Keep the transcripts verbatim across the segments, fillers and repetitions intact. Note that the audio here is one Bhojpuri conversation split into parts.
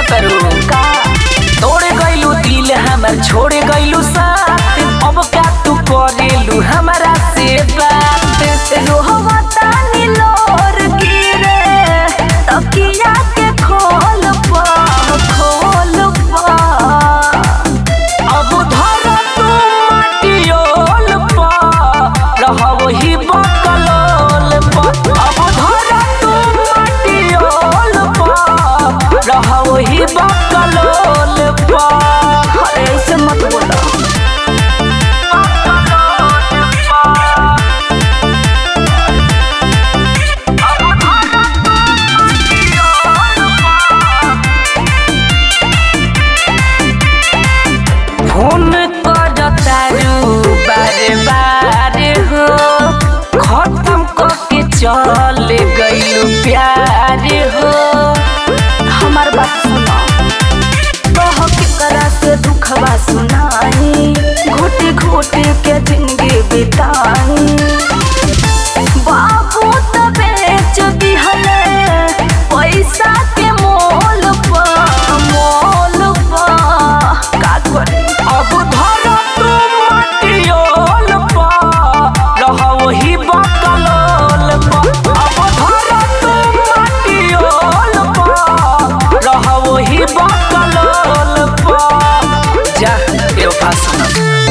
करू का तोड़ गइलू दिल हमर छोड़ गइलू साथ अब का तू करेलू हमरा से बात रोहता नीलोर गिरे तकिया के खोल पा खोल पा अब धर तू मटियोल पा रहब ही बकलोल पा अब धर तू मटियोल पा रहब ही बकलोल पा अरे ऐसे मत बोला फोन करतारू बारे बारे हो खत्म करके चल गइलू प्यारे हो हमार बात सुनो कह के करा से दुखवा सुनाई घोटे घोटे के जिंदगी बिताई बाबू तो बेच दिहले पैसा के मोल पा मोल पा का करे अब धर तू मटियोल पा रहब ही बकलोल पा अब धर तू मटियोल पा रहब ही बकलोल पा जा एओ भाषण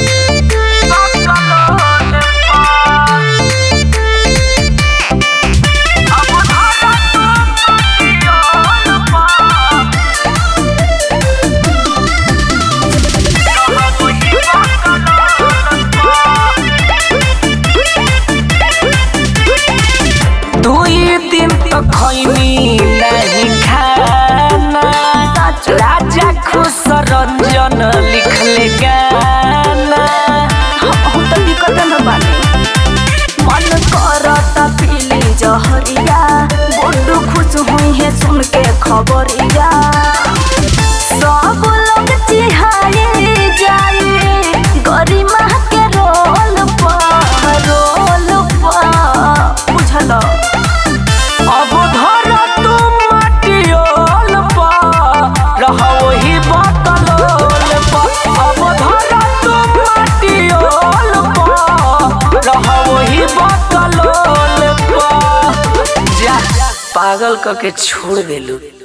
दिन तो खैनी नहीं खाना राजा खुश रंजन लिखले गाना हम तो दिक्कत न बानी मन करता पीली जहरिया बड्डू खुश हुई है सुन के खबरिया सब लोग चिहाए जाए गरिमा के रोल पा रोल पा बुझल अब धर तू मटियोल पा रहब ही बकलोल पा अब धर तू मटियोल पा रहब ही बकलोल पा जा पागल करके छोड़ देलू।